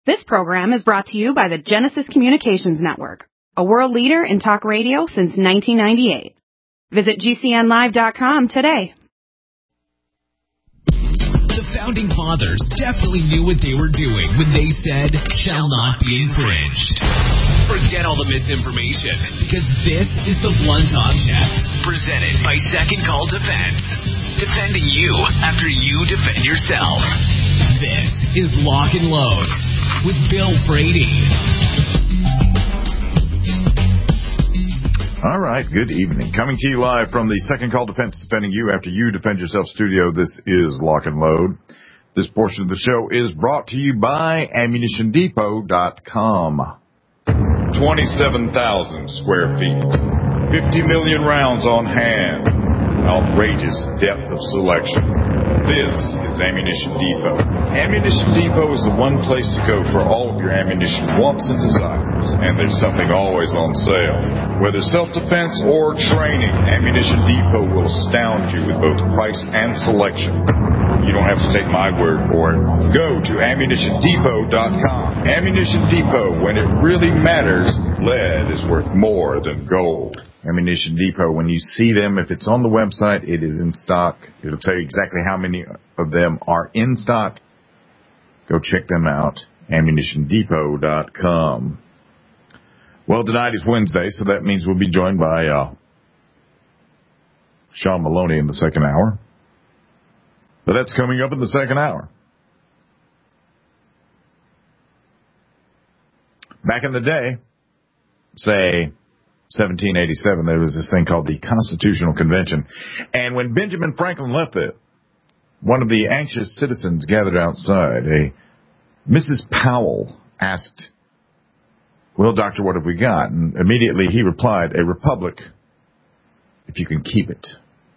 This program is brought to you by the Genesis Communications Network, a world leader in talk radio since 1998. Visit GCNlive.com today. The Founding Fathers definitely knew what they were doing when they said, shall not be infringed. Forget all the misinformation, because this is the Blunt Object, presented by Second Call Defense. Defending you after you defend yourself. This is Lock and Load with Bill Frady. All right, good evening. Coming to you live from the Second Call Defense, defending you after you defend yourself studio. This is Lock and Load. This portion of the show is brought to you by AmmunitionDepot.com. 27,000 square feet, 50 million rounds on hand, outrageous depth of selection. This is Ammunition Depot. Ammunition Depot is the one place to go for all of your ammunition wants and desires, and there's something always on sale. Whether self-defense or training, Ammunition Depot will astound you with both price and selection. You don't have to take my word for it. Go to AmmunitionDepot.com. Ammunition Depot, when it really matters, lead is worth more than gold. Ammunition Depot, when you see them, if it's on the website, it is in stock. It'll tell you exactly how many of them are in stock. Go check them out. AmmunitionDepot.com. Well, tonight is Wednesday, so that means we'll be joined by Sean Maloney in the second hour. But that's coming up in the second hour. Back in the day, say 1787, there was this thing called the Constitutional Convention. And when Benjamin Franklin left it, one of the anxious citizens gathered outside. Mrs. Powell asked, well, doctor, what have we got? And immediately he replied, a republic, if you can keep it.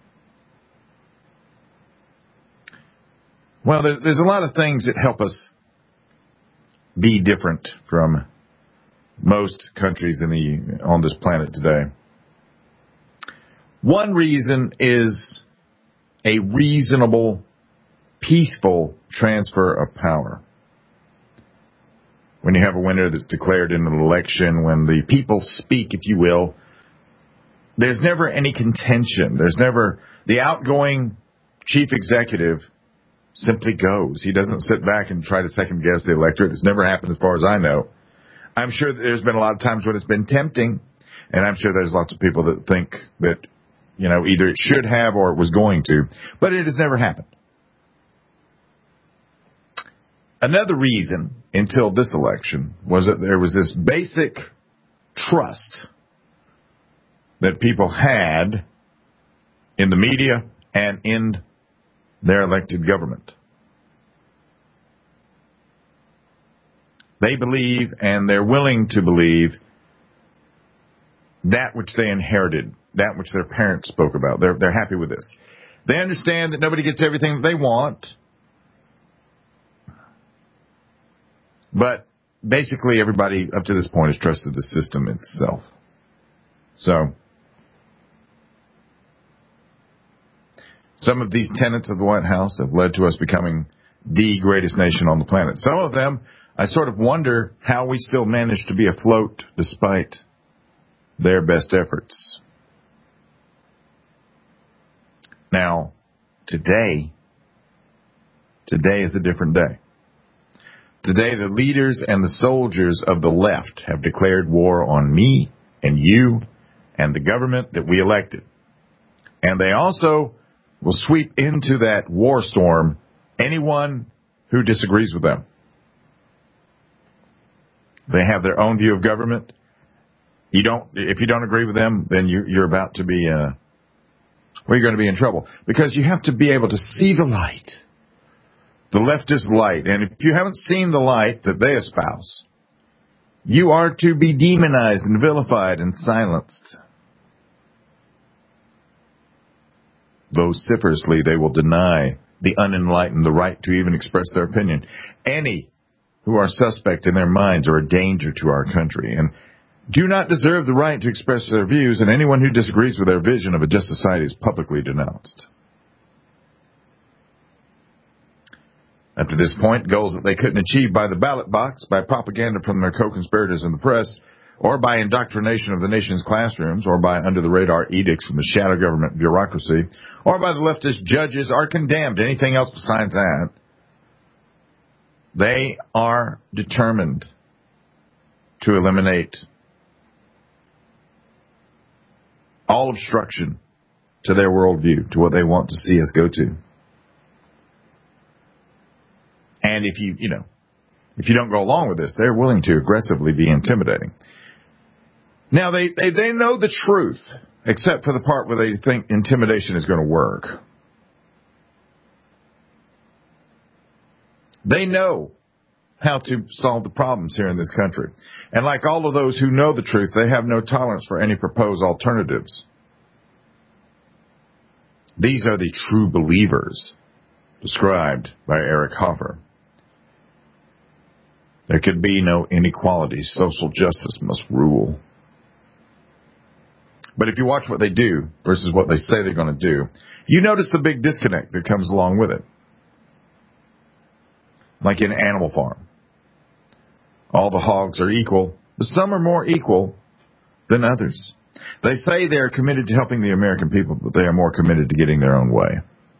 Well, there's a lot of things that help us be different from most countries on this planet today. One reason is a reasonable, peaceful transfer of power. When you have a winner that's declared in an election, when the people speak, if you will, there's never any contention. There's never the outgoing chief executive simply goes. He doesn't sit back and try to second guess the electorate. It's never happened as far as I know. I'm sure that there's been a lot of times when it's been tempting, and I'm sure there's lots of people that think that, either it should have or it was going to, but it has never happened. Another reason until this election was that there was this basic trust that people had in the media and in their elected government. They believe, and they're willing to believe, that which they inherited, that which their parents spoke about. They're happy with this. They understand that nobody gets everything that they want, but basically everybody up to this point has trusted the system itself. So, some of these tenets of the White House have led to us becoming the greatest nation on the planet. Some of them, I sort of wonder how we still manage to be afloat despite their best efforts. Now, today is a different day. Today, the leaders and the soldiers of the left have declared war on me and you and the government that we elected. And they also will sweep into that war storm anyone who disagrees with them. They have their own view of government. If you don't agree with them, then you're about to be, you're going to be in trouble. Because you have to be able to see the light. The leftist light. And if you haven't seen the light that they espouse, you are to be demonized and vilified and silenced. Vociferously, they will deny the unenlightened the right to even express their opinion. Any who are suspect in their minds are a danger to our country and do not deserve the right to express their views, and anyone who disagrees with their vision of a just society is publicly denounced. Up to this point, goals that they couldn't achieve by the ballot box, by propaganda from their co-conspirators in the press, or by indoctrination of the nation's classrooms, or by under-the-radar edicts from the shadow government bureaucracy, or by the leftist judges, are condemned. Anything else besides that, they are determined to eliminate all obstruction to their worldview, to what they want to see us go to. And if you don't go along with this, they're willing to aggressively be intimidating. Now, they know the truth, except for the part where they think intimidation is going to work. They know how to solve the problems here in this country. And like all of those who know the truth, they have no tolerance for any proposed alternatives. These are the true believers, described by Eric Hoffer. There could be no inequality. Social justice must rule. But if you watch what they do versus what they say they're going to do, you notice the big disconnect that comes along with it. Like in Animal Farm. All the hogs are equal, but some are more equal than others. They say they are committed to helping the American people, but they are more committed to getting their own way.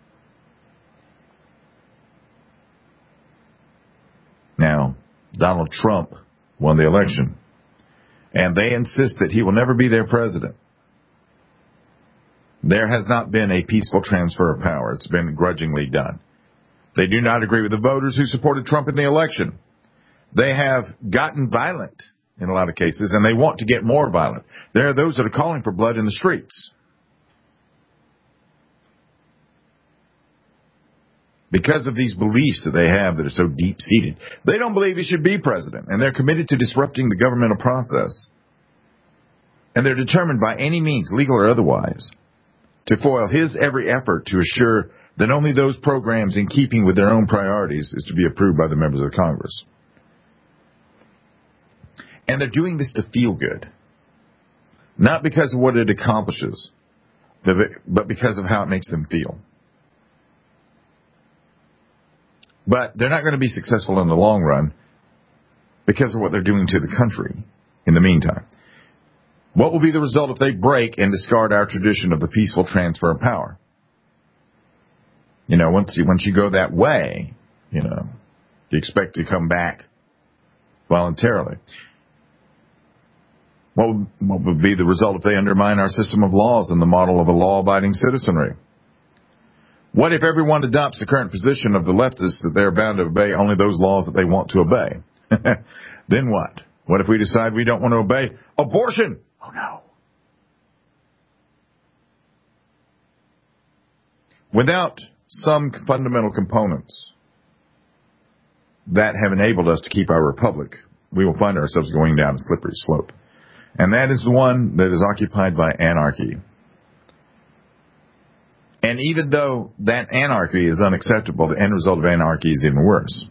Now, Donald Trump won the election, and they insist that he will never be their president. There has not been a peaceful transfer of power. It's been grudgingly done. They do not agree with the voters who supported Trump in the election. They have gotten violent in a lot of cases, and they want to get more violent. There are those that are calling for blood in the streets. Because of these beliefs that they have that are so deep-seated. They don't believe he should be president, and they're committed to disrupting the governmental process. And they're determined by any means, legal or otherwise, to foil his every effort to assure that only those programs in keeping with their own priorities is to be approved by the members of Congress. And they're doing this to feel good. Not because of what it accomplishes, but because of how it makes them feel. But they're not going to be successful in the long run because of what they're doing to the country in the meantime. What will be the result if they break and discard our tradition of the peaceful transfer of power? Once you go that way, you expect to come back voluntarily. What would be the result if they undermine our system of laws and the model of a law-abiding citizenry? What if everyone adopts the current position of the leftists that they're bound to obey only those laws that they want to obey? Then what? What if we decide we don't want to obey abortion? Oh, no. Without some fundamental components that have enabled us to keep our republic, we will find ourselves going down a slippery slope. And that is the one that is occupied by anarchy. And even though that anarchy is unacceptable, the end result of anarchy is even worse.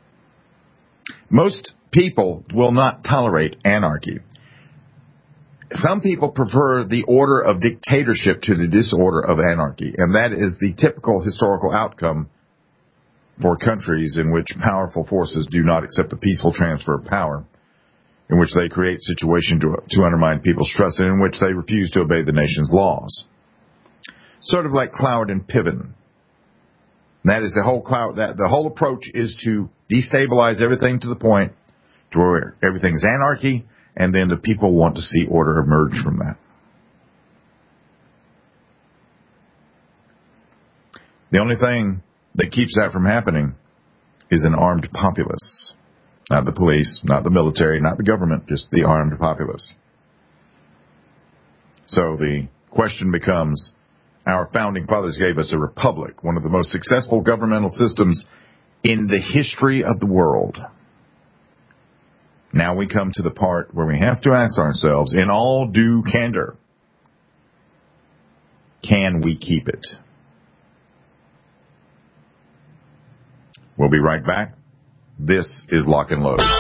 Most people will not tolerate anarchy. Some people prefer the order of dictatorship to the disorder of anarchy, and that is the typical historical outcome for countries in which powerful forces do not accept the peaceful transfer of power, in which they create situations to undermine people's trust, and in which they refuse to obey the nation's laws. Sort of like Cloward and Piven. That is the whole approach is to destabilize everything to the point to where everything is anarchy, and then the people want to see order emerge from that. The only thing that keeps that from happening is an armed populace. Not the police, not the military, not the government, just the armed populace. So the question becomes, our founding fathers gave us a republic, one of the most successful governmental systems in the history of the world. Now we come to the part where we have to ask ourselves, in all due candor, can we keep it? We'll be right back. This is Lock and Load.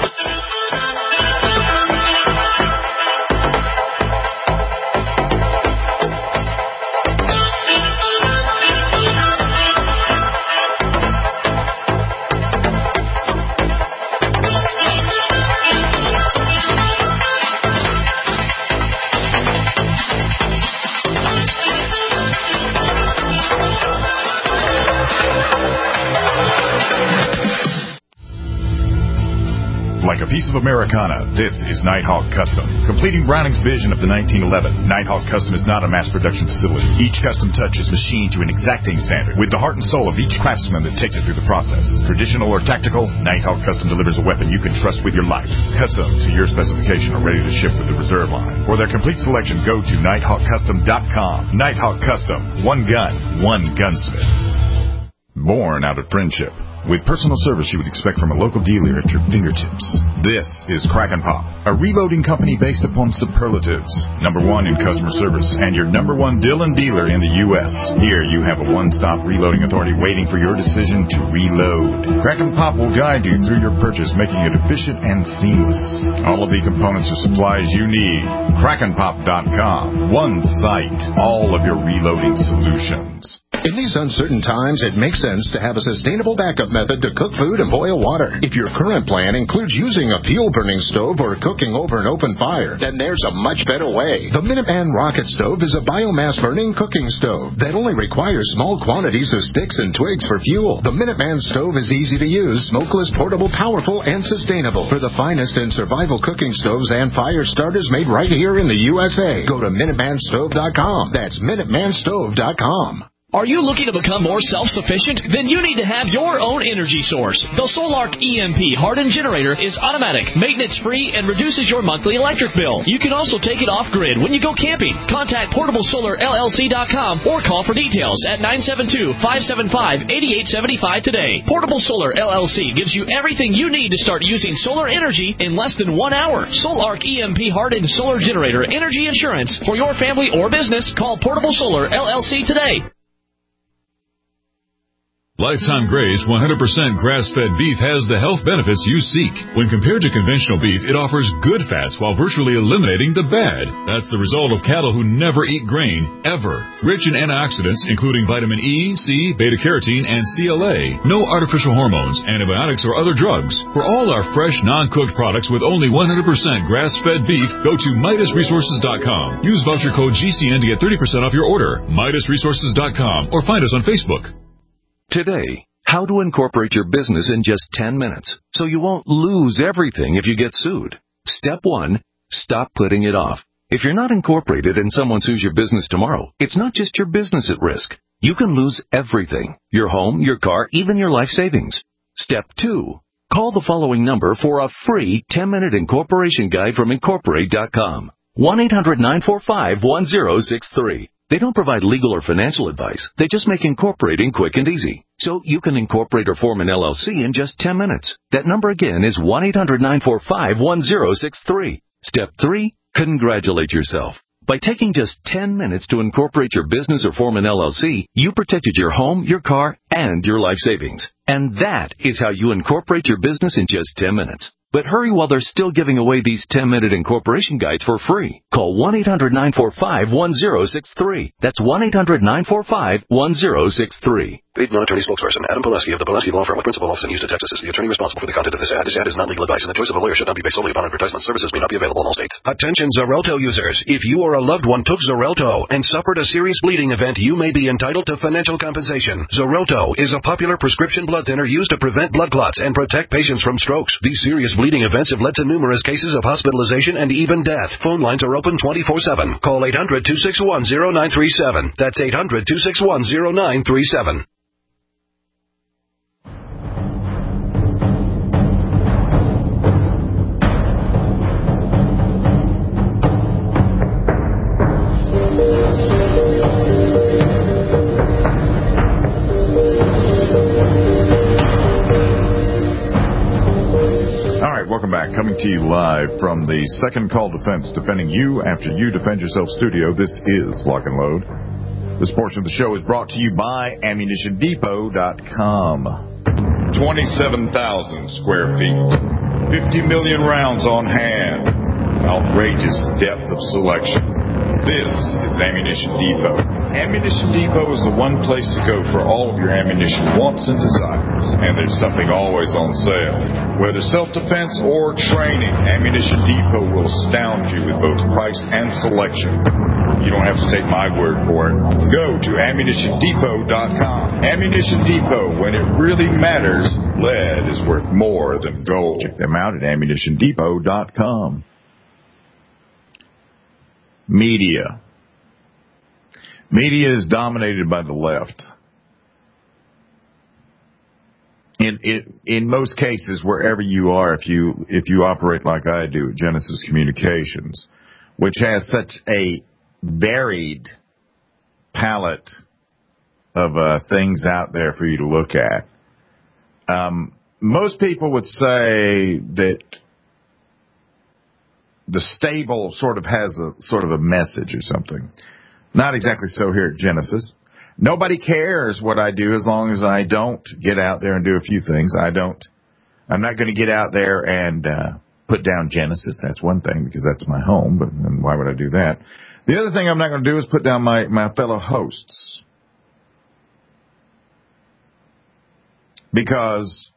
Like a piece of Americana, this is Nighthawk Custom. Completing Browning's vision of the 1911, Nighthawk Custom is not a mass production facility. Each custom touch is machined to an exacting standard, with the heart and soul of each craftsman that takes it through the process. Traditional or tactical, Nighthawk Custom delivers a weapon you can trust with your life. Custom to your specification are ready to ship with the reserve line. For their complete selection, go to NighthawkCustom.com. Nighthawk Custom. One gun, one gunsmith. Born out of friendship. With personal service you would expect from a local dealer at your fingertips. This is Kraken Pop, a reloading company based upon superlatives. Number one in customer service and your number one Dillon dealer in the U.S. Here you have a one-stop reloading authority waiting for your decision to reload. Kraken Pop will guide you through your purchase, making it efficient and seamless. All of the components or supplies you need. KrakenPop.com. One site. All of your reloading solutions. In these uncertain times, it makes sense to have a sustainable backup method to cook food and boil water. If your current plan includes using a fuel-burning stove or cooking over an open fire, then there's a much better way. The Minuteman Rocket Stove is a biomass-burning cooking stove that only requires small quantities of sticks and twigs for fuel. The Minuteman Stove is easy to use, smokeless, portable, powerful, and sustainable. For the finest in survival cooking stoves and fire starters made right here in the USA, go to MinutemanStove.com. That's MinutemanStove.com. Are you looking to become more self-sufficient? Then you need to have your own energy source. The Solark EMP hardened generator is automatic, maintenance-free, and reduces your monthly electric bill. You can also take it off-grid when you go camping. Contact PortableSolarLLC.com or call for details at 972-575-8875 today. Portable Solar LLC gives you everything you need to start using solar energy in less than 1 hour. Solark EMP hardened solar generator energy insurance for your family or business. Call Portable Solar LLC today. Lifetime Graze 100% grass-fed beef has the health benefits you seek. When compared to conventional beef, it offers good fats while virtually eliminating the bad. That's the result of cattle who never eat grain, ever. Rich in antioxidants, including vitamin E, C, beta-carotene, and CLA. No artificial hormones, antibiotics, or other drugs. For all our fresh, non-cooked products with only 100% grass-fed beef, go to MidasResources.com. Use voucher code GCN to get 30% off your order. MidasResources.com or find us on Facebook. Today, how to incorporate your business in just 10 minutes so you won't lose everything if you get sued. Step 1, stop putting it off. If you're not incorporated and someone sues your business tomorrow, it's not just your business at risk. You can lose everything, your home, your car, even your life savings. Step 2, call the following number for a free 10-minute incorporation guide from Incorporate.com. 1-800-945-1063. They don't provide legal or financial advice. They just make incorporating quick and easy. So you can incorporate or form an LLC in just 10 minutes. That number again is 1-800-945-1063. Step 3, congratulate yourself. By taking just 10 minutes to incorporate your business or form an LLC, you protected your home, your car, and your life savings. And that is how you incorporate your business in just 10 minutes. But hurry while they're still giving away these 10-minute incorporation guides for free. Call 1-800-945-1063. That's 1-800-945-1063. Paid non-attorney spokesperson Adam Pileski of the Pileski Law Firm with principal office in Houston, Texas is the attorney responsible for the content of this ad. This ad is not legal advice, and the choice of a lawyer should not be based solely upon advertisement. Services may not be available in all states. Attention Xarelto users. If you or a loved one took Xarelto and suffered a serious bleeding event, you may be entitled to financial compensation. Xarelto is a popular prescription blood thinner used to prevent blood clots and protect patients from strokes. These serious bleeding events have led to numerous cases of hospitalization and even death. Phone lines are open 24/7. Call 800-261-0937. That's 800-261-0937. Welcome back. Coming to you live from the Second Call Defense, defending you after you defend yourself studio. This is Lock and Load. This portion of the show is brought to you by AmmunitionDepot.com. 27,000 square feet. 50 million rounds on hand. Outrageous depth of selection. This is Ammunition Depot. Ammunition Depot is the one place to go for all of your ammunition wants and desires. And there's something always on sale. Whether self-defense or training, Ammunition Depot will astound you with both price and selection. You don't have to take my word for it. Go to AmmunitionDepot.com. Ammunition Depot, when it really matters, lead is worth more than gold. Check them out at AmmunitionDepot.com. Media. Media is dominated by the left. In most cases, wherever you are, if you operate like I do at Genesis Communications, which has such a varied palette of things out there for you to look at, most people would say that the stable sort of has a message or something. Not exactly so here at Genesis. Nobody cares what I do as long as I don't get out there and do a few things. I'm not going to get out there and put down Genesis. That's one thing, because that's my home, but why would I do that? The other thing I'm not going to do is put down my fellow hosts. Because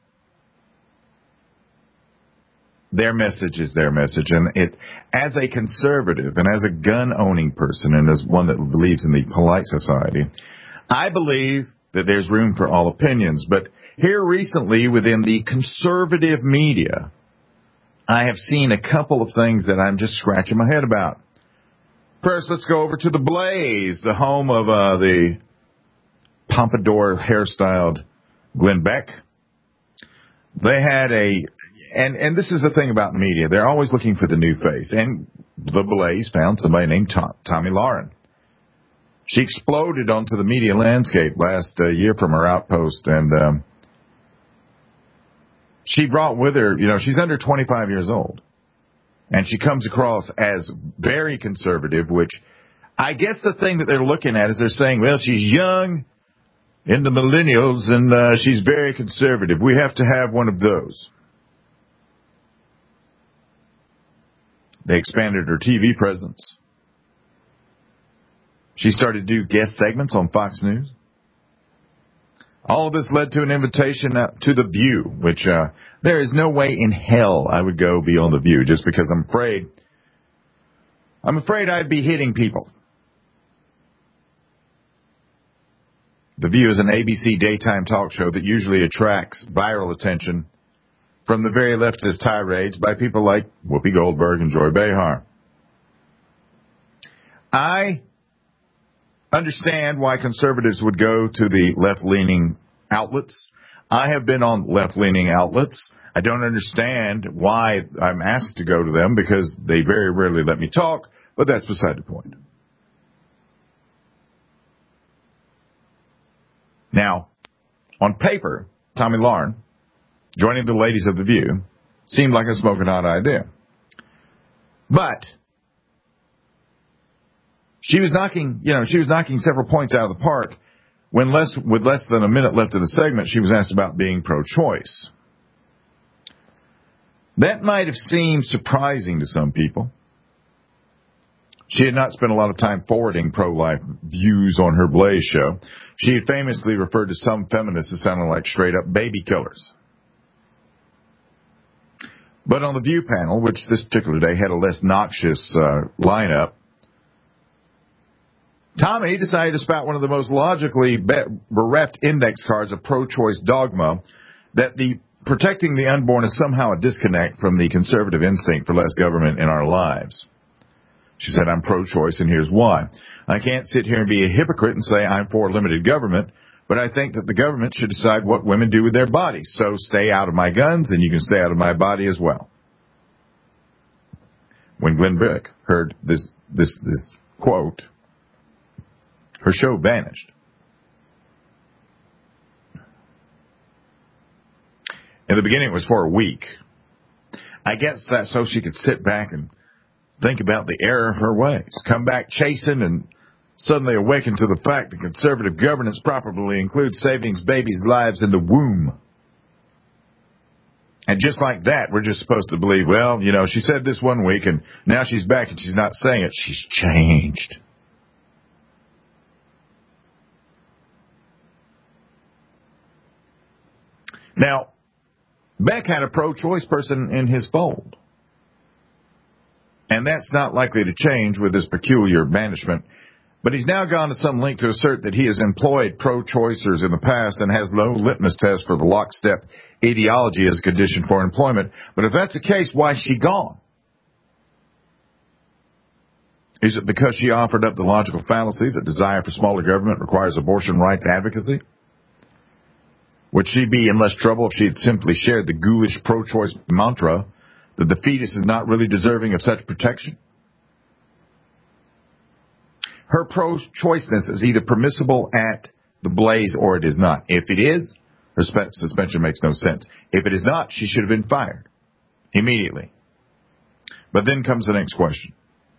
their message is their message. And as a conservative and as a gun-owning person and as one that believes in the polite society, I believe that there's room for all opinions. But here recently within the conservative media, I have seen a couple of things that I'm just scratching my head about. First, let's go over to the Blaze, the home of the pompadour hairstyled Glenn Beck. They had and this is the thing about media. They're always looking for the new face. And the Blaze found somebody named Tomi Lahren. She exploded onto the media landscape last year from her outpost, and she brought with her, she's under 25 years old, and she comes across as very conservative, which I guess the thing that they're looking at is they're saying, well, she's young, in the millennials, and she's very conservative. We have to have one of those. They expanded her TV presence. She started to do guest segments on Fox News. All of this led to an invitation to The View, which there is no way in hell I would go be on The View, just because I'm afraid I'd be hitting people. The View is an ABC daytime talk show that usually attracts viral attention from the very leftist tirades by people like Whoopi Goldberg and Joy Behar. I understand why conservatives would go to the left-leaning outlets. I have been on left-leaning outlets. I don't understand why I'm asked to go to them, because they very rarely let me talk, but that's beside the point. Now, on paper, Tomi Lahren joining the ladies of The View seemed like a smoking hot idea. But she was knocking several points out of the park when with less than a minute left of the segment, she was asked about being pro-choice. That might have seemed surprising to some people. She had not spent a lot of time forwarding pro-life views on her Blaze show. She had famously referred to some feminists as sounding like straight-up baby killers. But on the View panel, which this particular day had a less noxious lineup, Tomi decided to spout one of the most logically bereft index cards of pro-choice dogma, that the protecting the unborn is somehow a disconnect from the conservative instinct for less government in our lives. She said, I'm pro-choice, and here's why. I can't sit here and be a hypocrite and say I'm for limited government, but I think that the government should decide what women do with their bodies. So stay out of my guns, and you can stay out of my body as well. When Glenn Beck heard this quote, her show vanished. In the beginning, it was for a week. I guess that's so she could sit back and think about the error of her ways, come back chastened, and suddenly awaken to the fact that conservative governance properly includes saving babies' lives in the womb. And just like that, we're just supposed to believe, well, she said this one week, and now she's back and she's not saying it. She's changed. Now, Beck had a pro-choice person in his fold. And that's not likely to change with this peculiar management. But he's now gone to some length to assert that he has employed pro-choicers in the past and has no litmus test for the lockstep ideology as a condition for employment. But if that's the case, why is she gone? Is it because she offered up the logical fallacy that desire for smaller government requires abortion rights advocacy? Would she be in less trouble if she had simply shared the ghoulish pro-choice mantra that the fetus is not really deserving of such protection? Her pro-choiceness is either permissible at the Blaze or it is not. If it is, her suspension makes no sense. If it is not, she should have been fired immediately. But then comes the next question.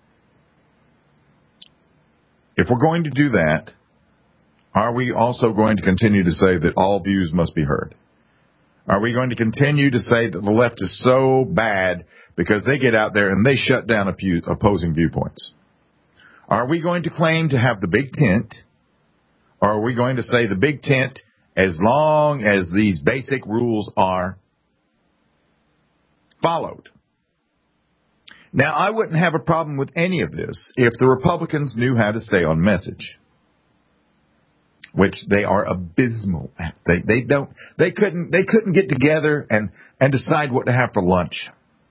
If we're going to do that, are we also going to continue to say that all views must be heard? Are we going to continue to say that the left is so bad because they get out there and they shut down opposing viewpoints? Are we going to claim to have the big tent, or are we going to say the big tent as long as these basic rules are followed? Now, I wouldn't have a problem with any of this if the Republicans knew how to stay on message, which they are abysmal at. They couldn't get together and decide what to have for lunch.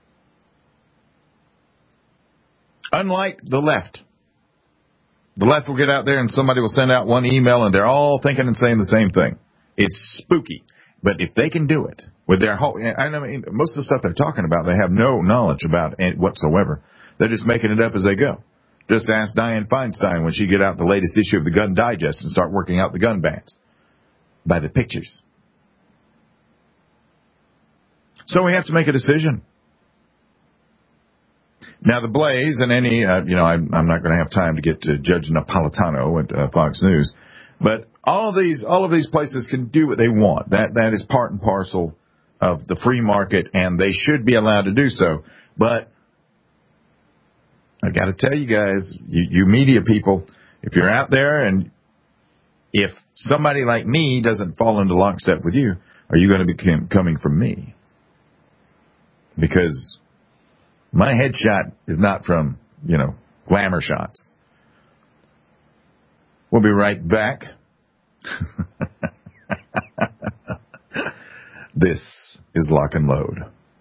Unlike the left. The left will get out there and somebody will send out one email and they're all thinking and saying the same thing. It's spooky. But if they can do it with their whole, I mean, most of the stuff they're talking about, they have no knowledge about it whatsoever. They're just making it up as they go. Just ask Dianne Feinstein when she get out the latest issue of the Gun Digest and start working out the gun bans by the pictures. So we have to make a decision. Now, the Blaze and any, I'm not going to have time to get to Judge Napolitano at Fox News, but all of these places can do what they want. That is part and parcel of the free market, and they should be allowed to do so. But I've got to tell you guys, you media people, if you're out there and if somebody like me doesn't fall into lockstep with you, are you going to be coming from me? Because my headshot is not from, glamour shots. We'll be right back. This is Lock and Load.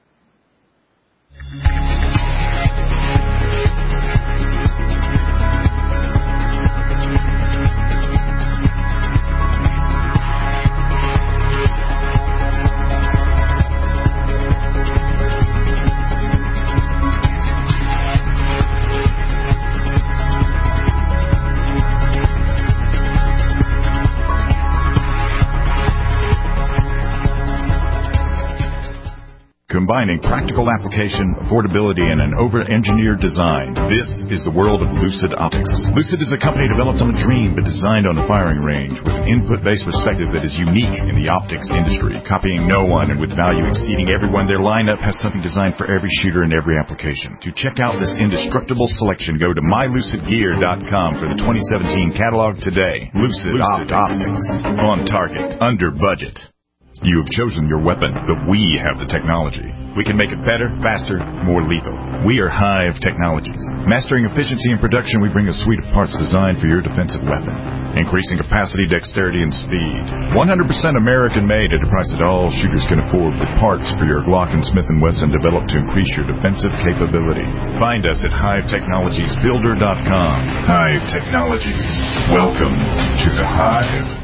Combining practical application, affordability, and an over-engineered design, this is the world of Lucid Optics. Lucid is a company developed on a dream but designed on a firing range with an input-based perspective that is unique in the optics industry, copying no one and with value exceeding everyone. Their lineup has something designed for every shooter and every application. To check out this indestructible selection, go to mylucidgear.com for the 2017 catalog today. Lucid Optics. On target, under budget. You have chosen your weapon, but we have the technology. We can make it better, faster, more lethal. We are Hive Technologies. Mastering efficiency and production, we bring a suite of parts designed for your defensive weapon. Increasing capacity, dexterity, and speed. 100% American-made at a price that all shooters can afford, with parts for your Glock and Smith & Wesson developed to increase your defensive capability. Find us at HiveTechnologiesBuilder.com. Hive Technologies. Welcome to the Hive.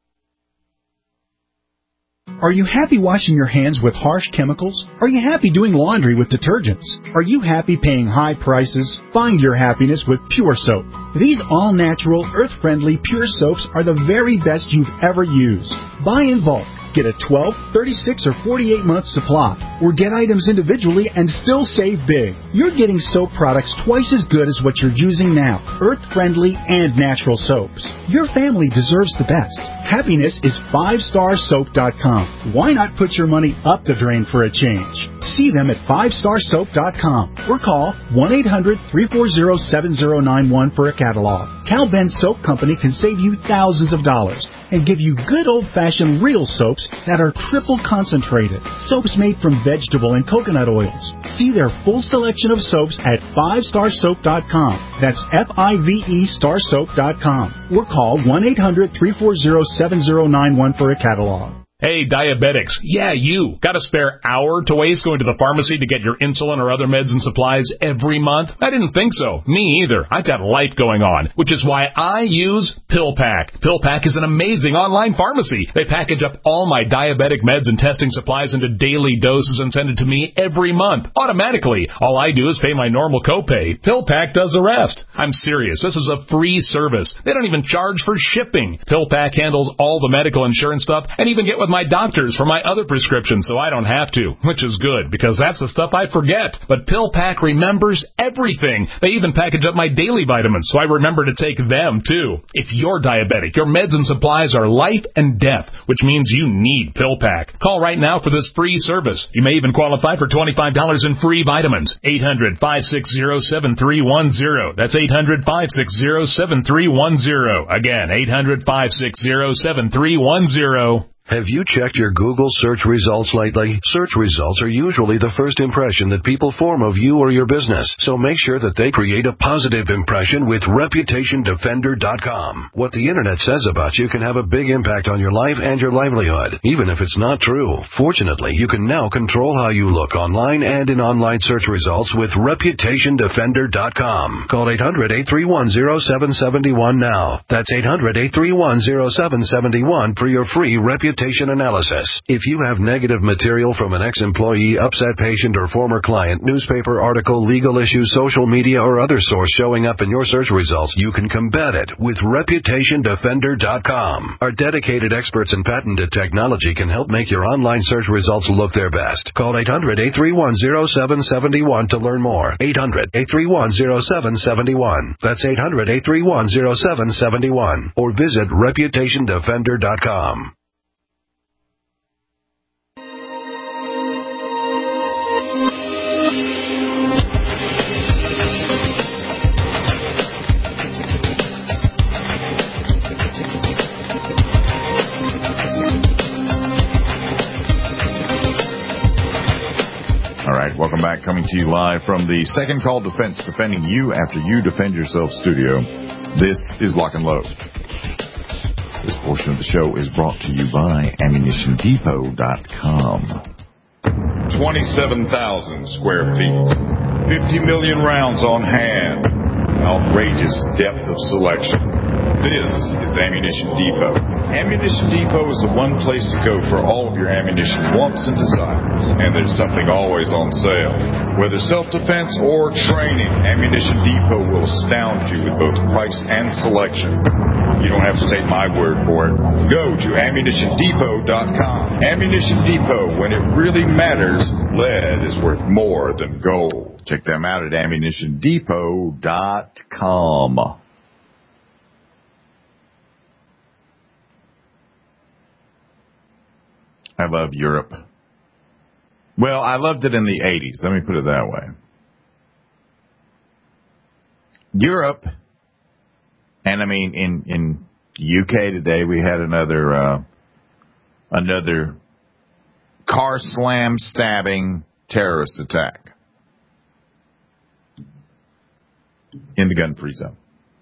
Are you happy washing your hands with harsh chemicals? Are you happy doing laundry with detergents? Are you happy paying high prices? Find your happiness with Pure Soap. These all-natural, earth-friendly Pure Soaps are the very best you've ever used. Buy in bulk. Get a 12, 36, or 48-month supply, or get items individually and still save big. You're getting soap products twice as good as what you're using now, earth-friendly and natural soaps. Your family deserves the best. Happiness is 5starsoap.com. Why not put your money up the drain for a change? See them at 5starsoap.com or call 1-800-340-7091 for a catalog. Cal Ben Soap Company can save you thousands of dollars and give you good old-fashioned real soaps that are triple concentrated. Soaps made from vegetable and coconut oils. See their full selection of soaps at 5starsoap.com. That's F-I-V-E starsoap.com. Or call 1-800-340-7091 for a catalog. Hey, diabetics. Yeah, you. Got a spare hour to waste going to the pharmacy to get your insulin or other meds and supplies every month? I didn't think so. Me either. I've got life going on, which is why I use PillPack. PillPack is an amazing online pharmacy. They package up all my diabetic meds and testing supplies into daily doses and send it to me every month, automatically. All I do is pay my normal copay. PillPack does the rest. I'm serious. This is a free service. They don't even charge for shipping. PillPack handles all the medical insurance stuff and even get with my doctors for my other prescriptions so I don't have to, which is good because that's the stuff I forget. But PillPack remembers everything. They even package up my daily vitamins so I remember to take them too. If you're diabetic, your meds and supplies are life and death, which means you need PillPack. Call right now for this free service. You may even qualify for $25 in free vitamins. 800-560-7310. That's 800-560-7310. Again, 800-560-7310. Have you checked your Google search results lately? Search results are usually the first impression that people form of you or your business, so make sure that they create a positive impression with ReputationDefender.com. What the Internet says about you can have a big impact on your life and your livelihood, even if it's not true. Fortunately, you can now control how you look online and in online search results with ReputationDefender.com. Call 800-831-0771 now. That's 800-831-0771 for your free reputation analysis. If you have negative material from an ex-employee, upset patient, or former client, newspaper article, legal issue, social media, or other source showing up in your search results, you can combat it with ReputationDefender.com. Our dedicated experts in patented technology can help make your online search results look their best. Call 800-831-0771 to learn more. 800-831-0771. That's 800-831-0771. Or visit ReputationDefender.com. All right, welcome back. Coming to you live from the Second Call Defense, defending you after you defend yourself studio. This is Lock and Load. This portion of the show is brought to you by AmmunitionDepot.com. 27,000 square feet, 50 million rounds on hand, outrageous depth of selection. This is Ammunition Depot. Ammunition Depot is the one place to go for all of your ammunition wants and desires. And there's something always on sale. Whether self-defense or training, Ammunition Depot will astound you with both price and selection. You don't have to take my word for it. Go to AmmunitionDepot.com. Ammunition Depot, when it really matters, lead is worth more than gold. Check them out at AmmunitionDepot.com. I love Europe. Well, I loved it in the 80s. Let me put it that way. Europe, and I mean, in UK today, we had another car slam stabbing terrorist attack in the gun-free zone.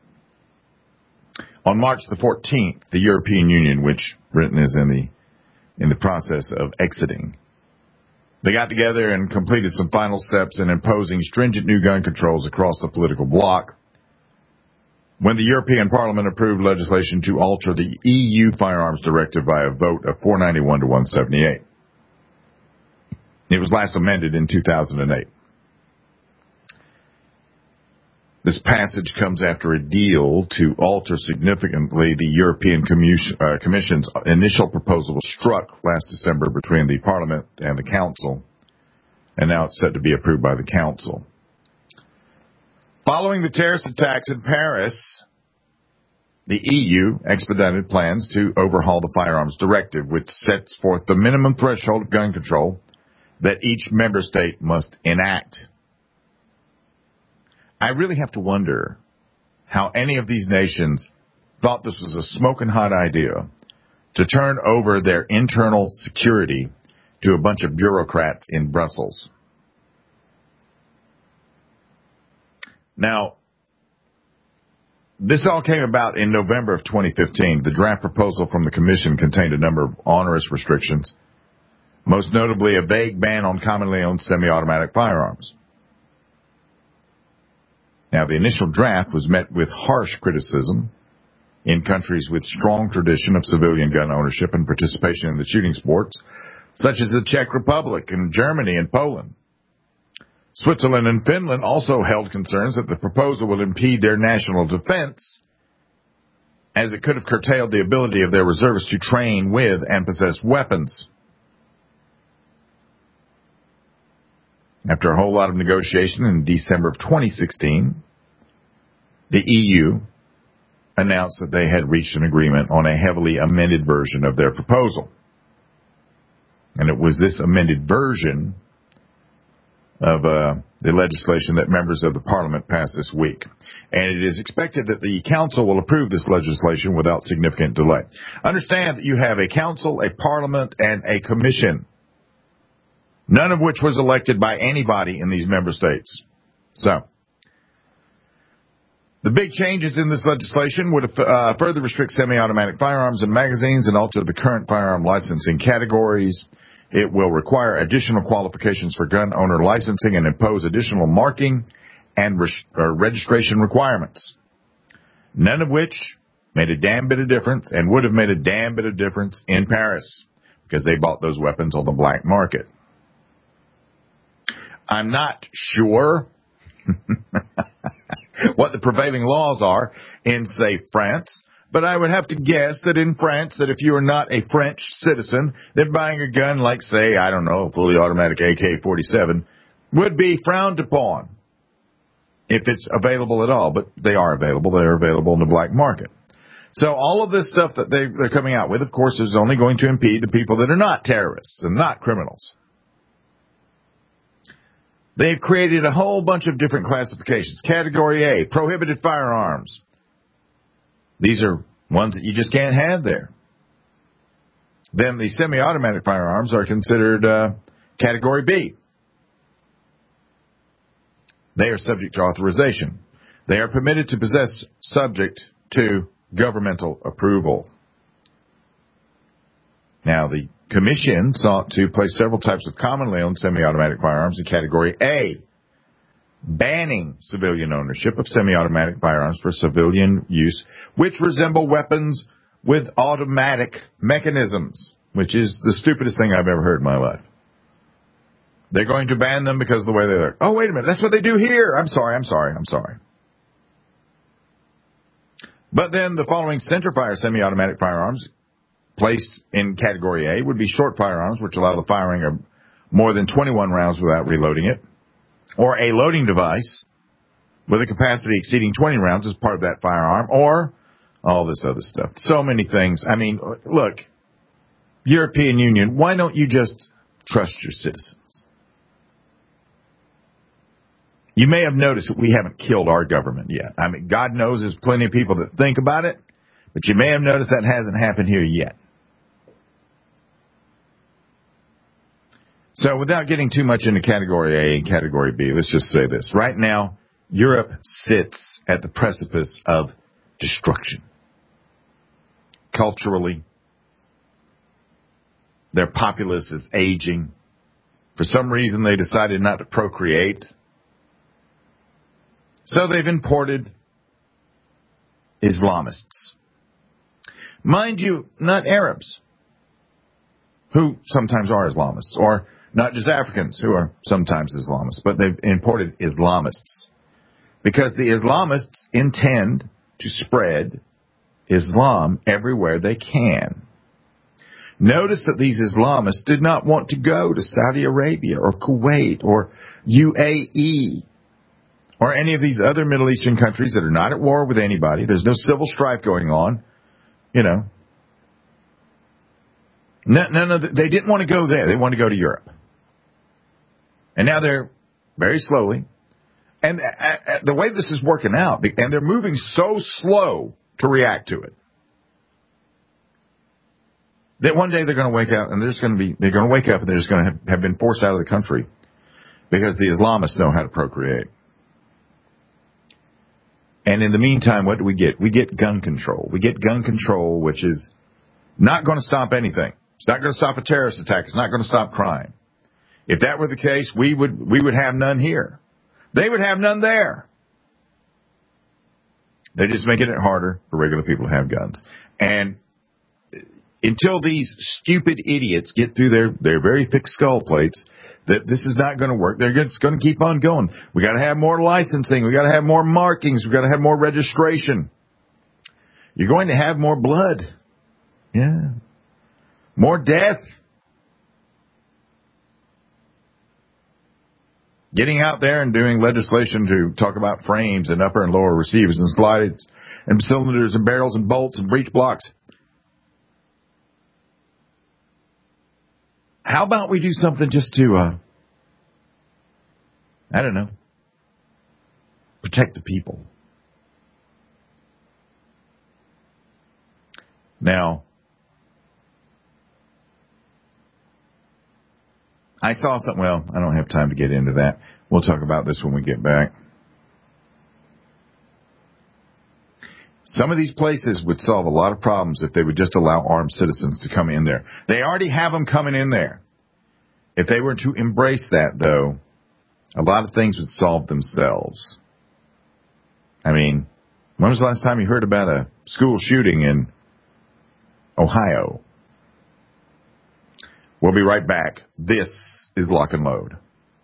On March the 14th, the European Union, which Britain is in the process of exiting, they got together and completed some final steps in imposing stringent new gun controls across the political bloc when the European Parliament approved legislation to alter the EU Firearms Directive by a vote of 491 to 178. It was last amended in 2008. This passage comes after a deal to alter significantly the European Commission's initial proposal was struck last December between the Parliament and the Council, and now it's set to be approved by the Council. Following the terrorist attacks in Paris, The EU expedited plans to overhaul the Firearms Directive, which sets forth the minimum threshold of gun control that each member state must enact. I really have to wonder how any of these nations thought this was a smoking hot idea to turn over their internal security to a bunch of bureaucrats in Brussels. Now, this all came about in November of 2015. The draft proposal from the Commission contained a number of onerous restrictions, most notably a vague ban on commonly owned semi-automatic firearms. Now, the initial draft was met with harsh criticism in countries with strong tradition of civilian gun ownership and participation in the shooting sports, such as the Czech Republic and Germany and Poland. Switzerland and Finland also held concerns that the proposal would impede their national defense, as it could have curtailed the ability of their reservists to train with and possess weapons. After a whole lot of negotiation in December of 2016, the EU announced that they had reached an agreement on a heavily amended version of their proposal. And it was this amended version of the legislation that members of the Parliament passed this week. And it is expected that the Council will approve this legislation without significant delay. Understand that you have a Council, a Parliament, and a Commission, none of which was elected by anybody in these member states. So, the big changes in this legislation would further restrict semi-automatic firearms and magazines and alter the current firearm licensing categories. It will require additional qualifications for gun owner licensing and impose additional marking and registration requirements, none of which made a damn bit of difference and would have made a damn bit of difference in Paris because they bought those weapons on the black market. I'm not sure what the prevailing laws are in, say, France, but I would have to guess that in France, that if you are not a French citizen, then buying a gun like, say, I don't know, a fully automatic AK-47 would be frowned upon if it's available at all. But they are available. They're available in the black market. So all of this stuff that they're coming out with, of course, is only going to impede the people that are not terrorists and not criminals. They've created a whole bunch of different classifications. Category A, prohibited firearms. These are ones that you just can't have there. Then the semi-automatic firearms are considered Category B. They are subject to authorization. They are permitted to possess subject to governmental approval. Now, the Commission sought to place several types of commonly owned semi-automatic firearms in Category A, banning civilian ownership of semi-automatic firearms for civilian use, which resemble weapons with automatic mechanisms, which is the stupidest thing I've ever heard in my life. They're going to ban them because of the way they look. Oh, wait a minute, that's what they do here. I'm sorry. But then the following centerfire semi-automatic firearms placed in Category A would be short firearms, which allow the firing of more than 21 rounds without reloading it, or a loading device with a capacity exceeding 20 rounds as part of that firearm, or all this other stuff. So many things. I mean, look, European Union, why don't you just trust your citizens? You may have noticed that we haven't killed our government yet. I mean, God knows there's plenty of people that think about it, but you may have noticed that hasn't happened here yet. So without getting too much into Category A and Category B, let's just say this. Right now, Europe sits at the precipice of destruction. Culturally, their populace is aging. For some reason, they decided not to procreate. So they've imported Islamists. Mind you, not Arabs, who sometimes are Islamists, or not just Africans, who are sometimes Islamists, but they've imported Islamists. Because the Islamists intend to spread Islam everywhere they can. Notice that these Islamists did not want to go to Saudi Arabia or Kuwait or UAE or any of these other Middle Eastern countries that are not at war with anybody. There's no civil strife going on. You know. No, they didn't want to go there. They wanted to go to Europe. And now they're very slowly. And the way this is working out, and they're moving so slow to react to it, that one day they're going to wake up and they're going to wake up and they're just going to have been forced out of the country because the Islamists know how to procreate. And in the meantime, what do we get? We get gun control. We get gun control, which is not going to stop anything. It's not going to stop a terrorist attack. It's not going to stop crime. If that were the case, we would have none here. They would have none there. They're just making it harder for regular people to have guns. And until these stupid idiots get through their very thick skull plates that this is not going to work, they're just going to keep on going. We got to have more licensing. We got to have more markings. We got to have more registration. You're going to have more blood. Yeah. More death. Getting out there and doing legislation to talk about frames and upper and lower receivers and slides and cylinders and barrels and bolts and breech blocks. How about we do something just to, I don't know, protect the people? Now, I saw something. Well, I don't have time to get into that. We'll talk about this when we get back. Some of these places would solve a lot of problems if they would just allow armed citizens to come in there. They already have them coming in there. If they were to embrace that, though, a lot of things would solve themselves. I mean, when was the last time you heard about a school shooting in Ohio? We'll be right back. This is Lock and Load.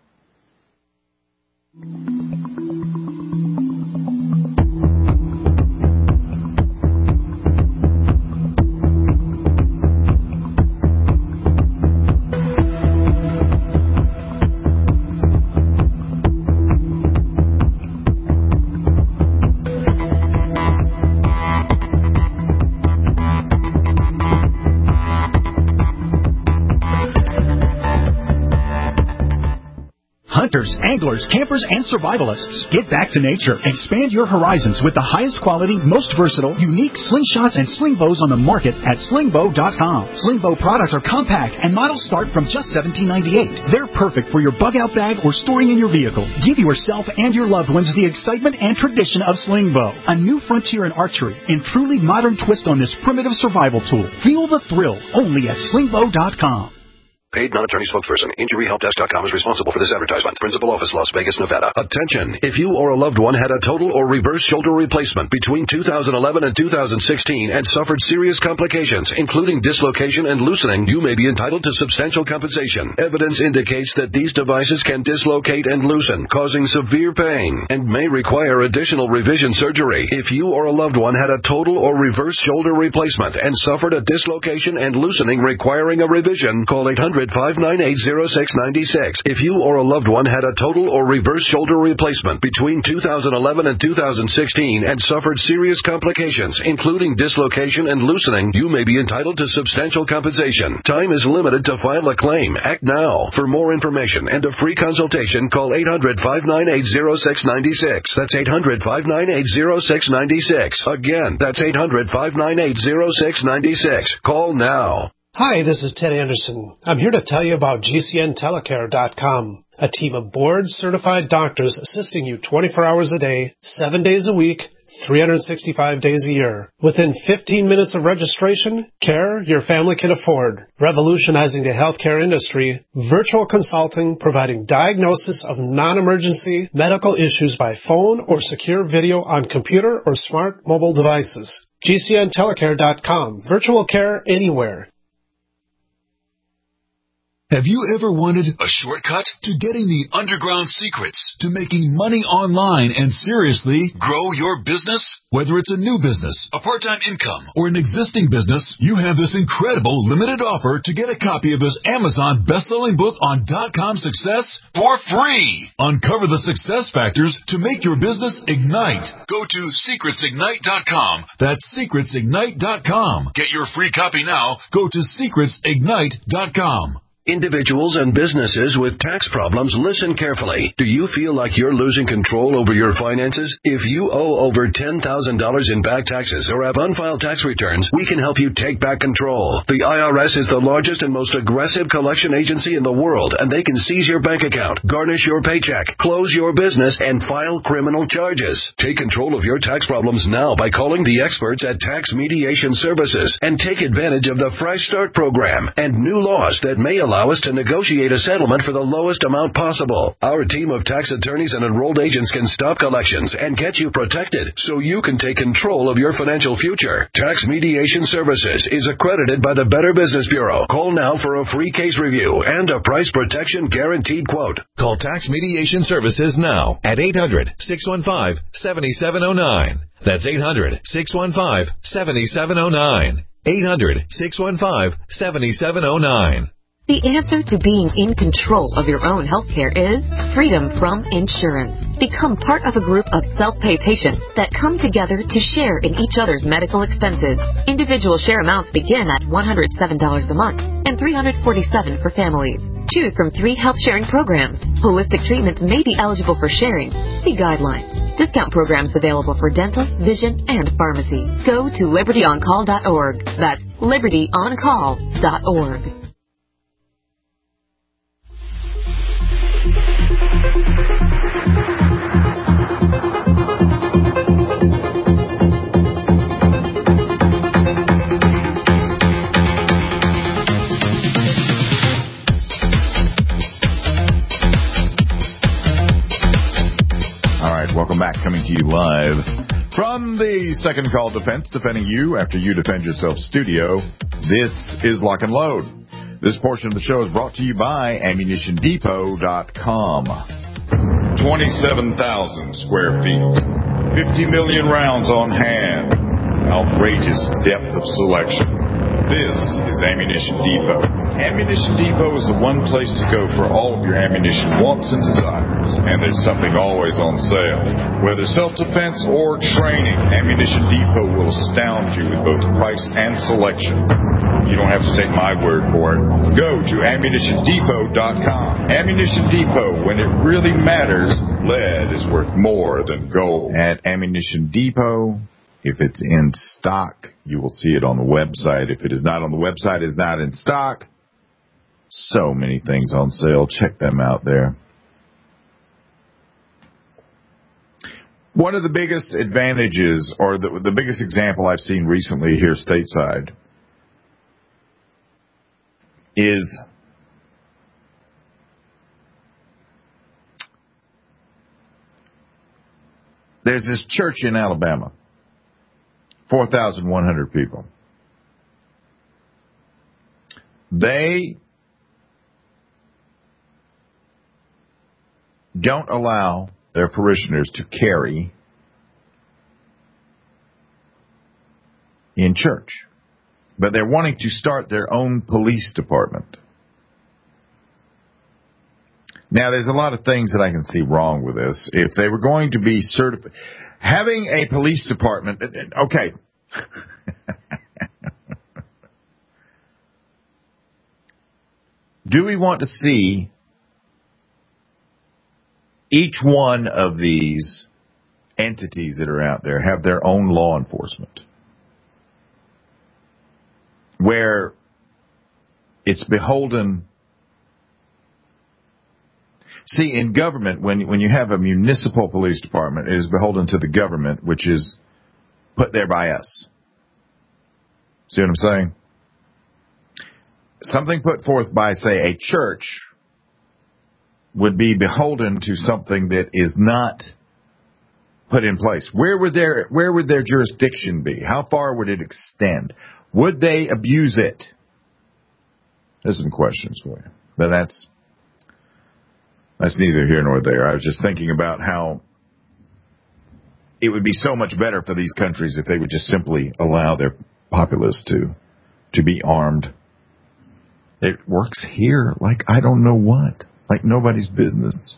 Hunters, anglers, campers, and survivalists. Get back to nature. Expand your horizons with the highest quality, most versatile, unique slingshots and sling bows on the market at slingbow.com. Sling bow products are compact and models start from just $17.98. They're perfect for your bug-out bag or storing in your vehicle. Give yourself and your loved ones the excitement and tradition of sling bow, a new frontier in archery and truly modern twist on this primitive survival tool. Feel the thrill only at slingbow.com. Paid non-attorney spokesperson. InjuryHelpDesk.com is responsible for this advertisement. Principal office, Las Vegas, Nevada. Attention! If you or a loved one had a total or reverse shoulder replacement between 2011 and 2016 and suffered serious complications, including dislocation and loosening, you may be entitled to substantial compensation. Evidence indicates that these devices can dislocate and loosen, causing severe pain, and may require additional revision surgery. If you or a loved one had a total or reverse shoulder replacement and suffered a dislocation and loosening requiring a revision, call 800-598-0696. If you or a loved one had a total or reverse shoulder replacement between 2011 and 2016 and suffered serious complications, including dislocation and loosening, you may be entitled to substantial compensation. Time is limited to file a claim. Act now. For more information and a free consultation, call 800-598-0696. That's 800-598-0696. Again, that's 800-598-0696. Call now. Hi, this is Ted Anderson. I'm here to tell you about GCNtelecare.com, a team of board-certified doctors assisting you 24 hours a day, 7 days a week, 365 days a year. Within 15 minutes of registration, care your family can afford. Revolutionizing the healthcare industry, virtual consulting providing diagnosis of non-emergency medical issues by phone or secure video on computer or smart mobile devices. GCNtelecare.com, virtual care anywhere. Have you ever wanted a shortcut to getting the underground secrets to making money online and seriously grow your business? Whether it's a new business, a part-time income, or an existing business, you have this incredible limited offer to get a copy of this Amazon best-selling book on .com success for free. Uncover the success factors to make your business ignite. Go to secretsignite.com. That's secretsignite.com. Get your free copy now. Go to secretsignite.com. Individuals and businesses with tax problems, listen carefully. Do you feel like you're losing control over your finances? If you owe over $10,000 in back taxes or have unfiled tax returns, we can help you take back control. The IRS is the largest and most aggressive collection agency in the world, and they can seize your bank account, garnish your paycheck, close your business, and file criminal charges. Take control of your tax problems now by calling the experts at Tax Mediation Services and take advantage of the Fresh Start program and new laws that may allow us to negotiate a settlement for the lowest amount possible. Our team of tax attorneys and enrolled agents can stop collections and get you protected so you can take control of your financial future. Tax Mediation Services is accredited by the Better Business Bureau. Call now for a free case review and a price protection guaranteed quote. Call Tax Mediation Services now at 800-615-7709. That's 800-615-7709. 800-615-7709. The answer to being in control of your own healthcare is freedom from insurance. Become part of a group of self-pay patients that come together to share in each other's medical expenses. Individual share amounts begin at $107 a month and $347 for families. Choose from 3 health-sharing programs. Holistic treatments may be eligible for sharing. See guidelines. Discount programs available for dental, vision, and pharmacy. Go to libertyoncall.org. That's libertyoncall.org. Welcome back, coming to you live from the Second Call Defense, defending you after you defend yourself studio. This is Lock and Load. This portion of the show is brought to you by AmmunitionDepot.com. 27,000 square feet, 50 million rounds on hand, outrageous depth of selection. This is Ammunition Depot. Ammunition Depot is the one place to go for all of your ammunition wants and desires. And there's something always on sale. Whether self-defense or training, Ammunition Depot will astound you with both price and selection. You don't have to take my word for it. Go to AmmunitionDepot.com. Ammunition Depot, when it really matters, lead is worth more than gold. At Ammunition Depot, if it's in stock, you will see it on the website. If it is not on the website, it's not in stock. So many things on sale. Check them out there. One of the biggest advantages, or the biggest example I've seen recently here stateside, is there's this church in Alabama, 4,100 people. They don't allow their parishioners to carry in church, but they're wanting to start their own police department. Now, there's a lot of things that I can see wrong with this. If they were going to be certified, having a police department, okay. Do we want to see each one of these entities that are out there have their own law enforcement, where it's beholden? See, in government, when you have a municipal police department, it is beholden to the government, which is put there by us. See what I'm saying? Something put forth by, say, a church would be beholden to something that is not put in place. Where would their jurisdiction be? How far would it extend? Would they abuse it? There's some questions for you. But that's neither here nor there. I was just thinking about how it would be so much better for these countries if they would just simply allow their populace to be armed. It works here like I don't know what, like nobody's business.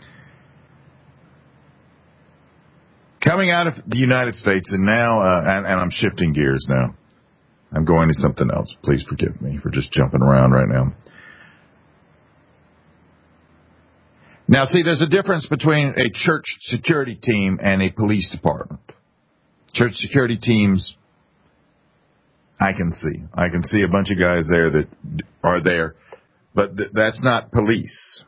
Coming out of the United States, and now, and I'm shifting gears now. I'm going to something else. Please forgive me for just jumping around right now. Now, see, there's a difference between a church security team and a police department. Church security teams, I can see. I can see a bunch of guys there that are there, but that's not police.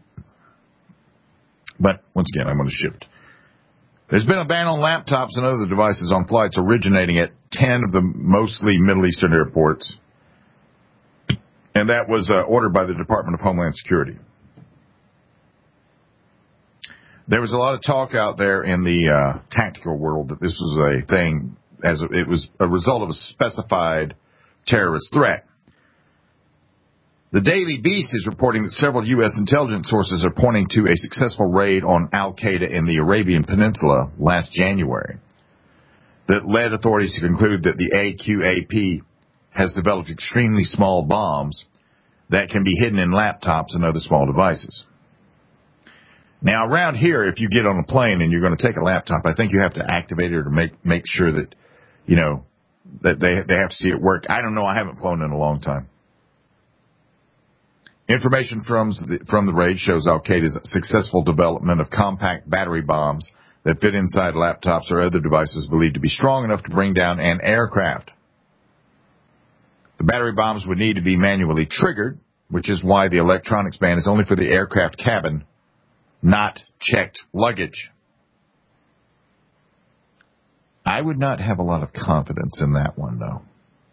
But, once again, I'm going to shift. There's been a ban on laptops and other devices on flights originating at 10 of the mostly Middle Eastern airports, and that was ordered by the Department of Homeland Security. There was a lot of talk out there in the tactical world that this was a thing, as it was a result of a specified terrorist threat. The Daily Beast is reporting that several U.S. intelligence sources are pointing to a successful raid on al-Qaeda in the Arabian Peninsula last January that led authorities to conclude that the AQAP has developed extremely small bombs that can be hidden in laptops and other small devices. Now, around here, if you get on a plane and you're going to take a laptop, I think you have to activate it or make sure that, you know, that they have to see it work. I don't know. I haven't flown in a long time. Information from the raid shows al-Qaeda's successful development of compact battery bombs that fit inside laptops or other devices believed to be strong enough to bring down an aircraft. The battery bombs would need to be manually triggered, which is why the electronics ban is only for the aircraft cabin, not checked luggage. I would not have a lot of confidence in that one, though.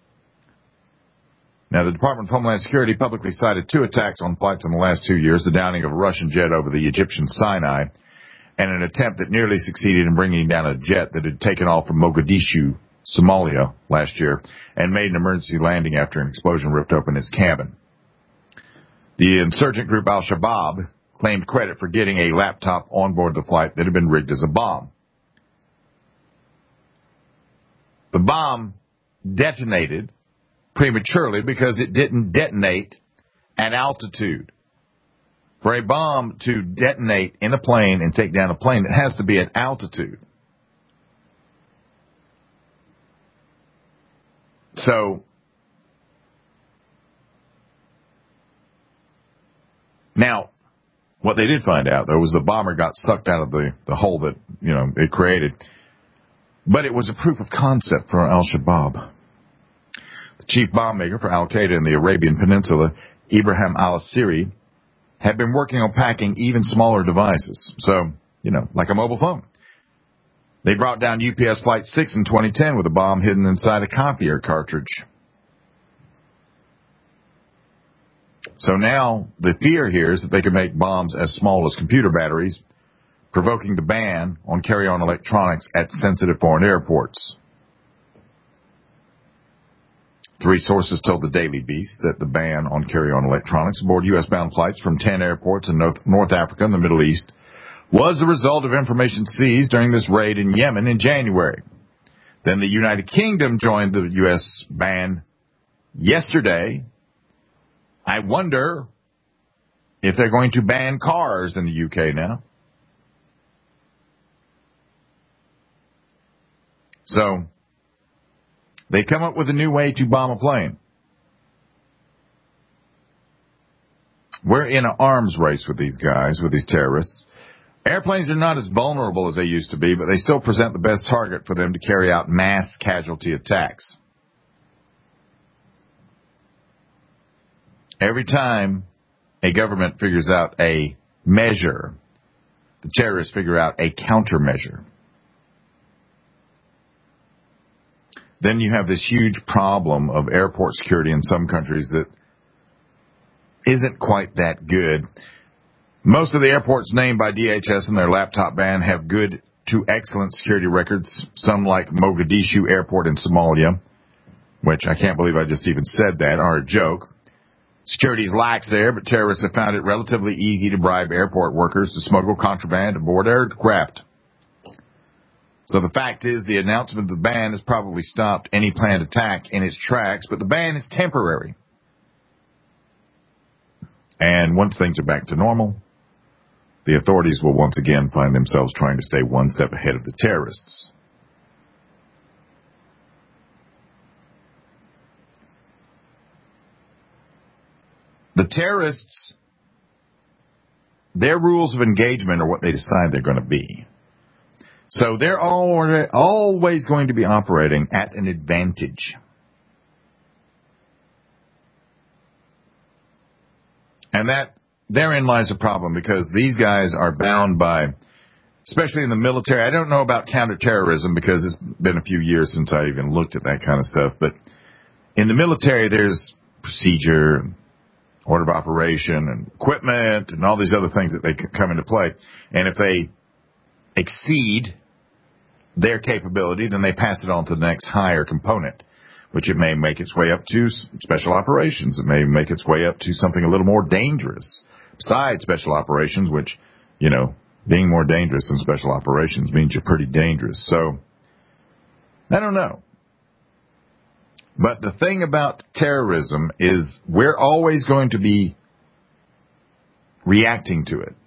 Now, the Department of Homeland Security publicly cited 2 attacks on flights in the last 2 years, the downing of a Russian jet over the Egyptian Sinai, and an attempt that nearly succeeded in bringing down a jet that had taken off from Mogadishu, Somalia, last year, and made an emergency landing after an explosion ripped open its cabin. The insurgent group Al-Shabaab claimed credit for getting a laptop on board the flight that had been rigged as a bomb. The bomb detonated prematurely because it didn't detonate at altitude. For a bomb to detonate in a plane and take down a plane, it has to be at altitude. So, now, what they did find out, though, was the bomber got sucked out of the hole that, you know, it created. But it was a proof of concept for Al-Shabaab. The chief bomb maker for al-Qaeda in the Arabian Peninsula, Ibrahim al-Asiri, had been working on packing even smaller devices. So, you know, like a mobile phone. They brought down UPS Flight 6 in 2010 with a bomb hidden inside a copier cartridge. So now the fear here is that they could make bombs as small as computer batteries, provoking the ban on carry-on electronics at sensitive foreign airports. 3 sources told the Daily Beast that the ban on carry-on electronics aboard U.S.-bound flights from 10 airports in North Africa and the Middle East was the result of information seized during this raid in Yemen in January. Then the United Kingdom joined the U.S. ban yesterday. I wonder if they're going to ban cars in the UK now. So, they come up with a new way to bomb a plane. We're in an arms race with these guys, with these terrorists. Airplanes are not as vulnerable as they used to be, but they still present the best target for them to carry out mass casualty attacks. Every time a government figures out a measure, the terrorists figure out a countermeasure. Then you have this huge problem of airport security in some countries that isn't quite that good. Most of the airports named by DHS in their laptop ban have good to excellent security records. Some, like Mogadishu Airport in Somalia, which I can't believe I just even said that, are a joke. Security is lax there, but terrorists have found it relatively easy to bribe airport workers to smuggle contraband aboard aircraft. So the fact is, the announcement of the ban has probably stopped any planned attack in its tracks, but the ban is temporary. And once things are back to normal, the authorities will once again find themselves trying to stay one step ahead of the terrorists. The terrorists, their rules of engagement are what they decide they're going to be. So they're always going to be operating at an advantage. And that therein lies a problem, because these guys are bound by, especially in the military. I don't know about counterterrorism because it's been a few years since I even looked at that kind of stuff. But in the military, there's procedure, order of operation, and equipment, and all these other things that they come into play. And if they exceed their capability, then they pass it on to the next higher component, which it may make its way up to special operations. It may make its way up to something a little more dangerous besides special operations, which, you know, being more dangerous than special operations means you're pretty dangerous. So, I don't know. But the thing about terrorism is we're always going to be reacting to it.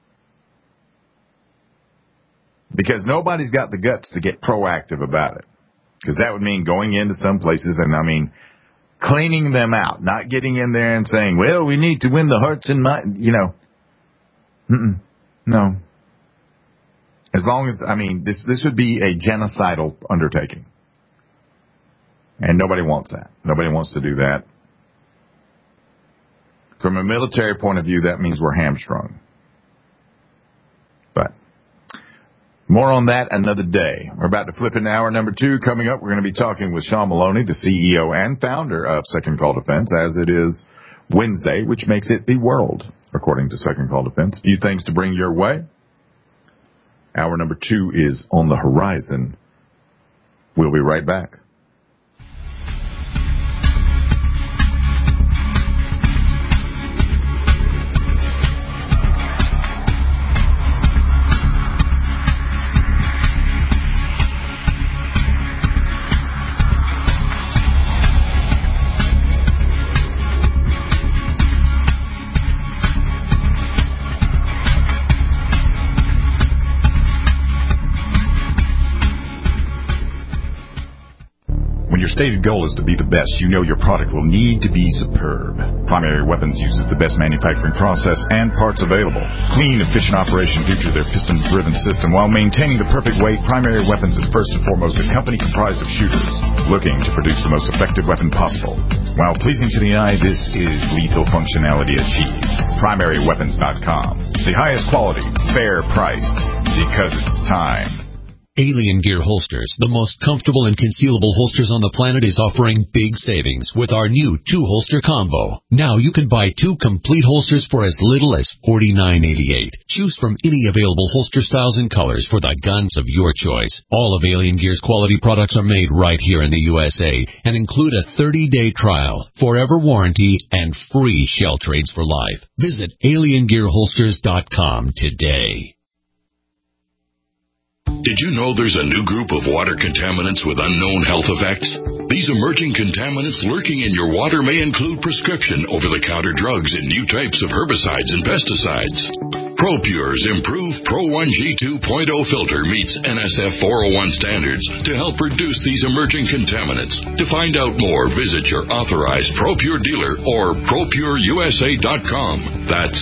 Because nobody's got the guts to get proactive about it. Because that would mean going into some places and, cleaning them out. Not getting in there and saying, well, we need to win the hearts and minds, No. As long as, this would be a genocidal undertaking. And nobody wants that. Nobody wants to do that. From a military point of view, that means we're hamstrung. But more on that another day. We're about to flip into hour number 2. Coming up, we're going to be talking with Sean Maloney, the CEO and founder of Second Call Defense, as it is Wednesday, which makes it the world, according to Second Call Defense. A few things to bring your way. Hour number 2 is on the horizon. We'll be right back. Your stated goal is to be the best. You know your product will need to be superb. Primary Weapons uses the best manufacturing process and parts available. Clean, efficient operation due to their piston-driven system. While maintaining the perfect weight, Primary Weapons is first and foremost a company comprised of shooters looking to produce the most effective weapon possible. While pleasing to the eye, this is lethal functionality achieved. PrimaryWeapons.com. The highest quality, fair priced, because it's time. Alien Gear Holsters, the most comfortable and concealable holsters on the planet, is offering big savings with our new 2-holster combo. Now you can buy 2 complete holsters for as little as $49.88. Choose from any available holster styles and colors for the guns of your choice. All of Alien Gear's quality products are made right here in the USA and include a 30-day trial, forever warranty, and free shell trades for life. Visit AlienGearHolsters.com today. Did you know there's a new group of water contaminants with unknown health effects? These emerging contaminants lurking in your water may include prescription over-the-counter drugs and new types of herbicides and pesticides. ProPure's improved Pro-1G 2.0 filter meets NSF 401 standards to help reduce these emerging contaminants. To find out more, visit your authorized ProPure dealer or ProPureUSA.com. That's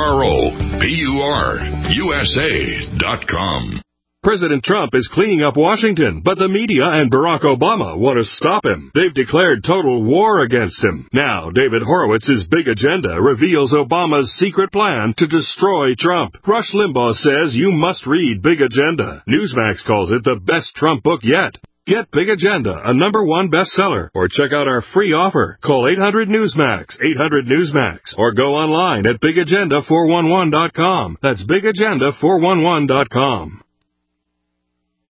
ProPureUSA.com. President Trump is cleaning up Washington, but the media and Barack Obama want to stop him. They've declared total war against him. Now, David Horowitz's Big Agenda reveals Obama's secret plan to destroy Trump. Rush Limbaugh says you must read Big Agenda. Newsmax calls it the best Trump book yet. Get Big Agenda, a #1 bestseller, or check out our free offer. Call 800-NEWSMAX, 800-NEWSMAX, or go online at BigAgenda411.com. That's BigAgenda411.com.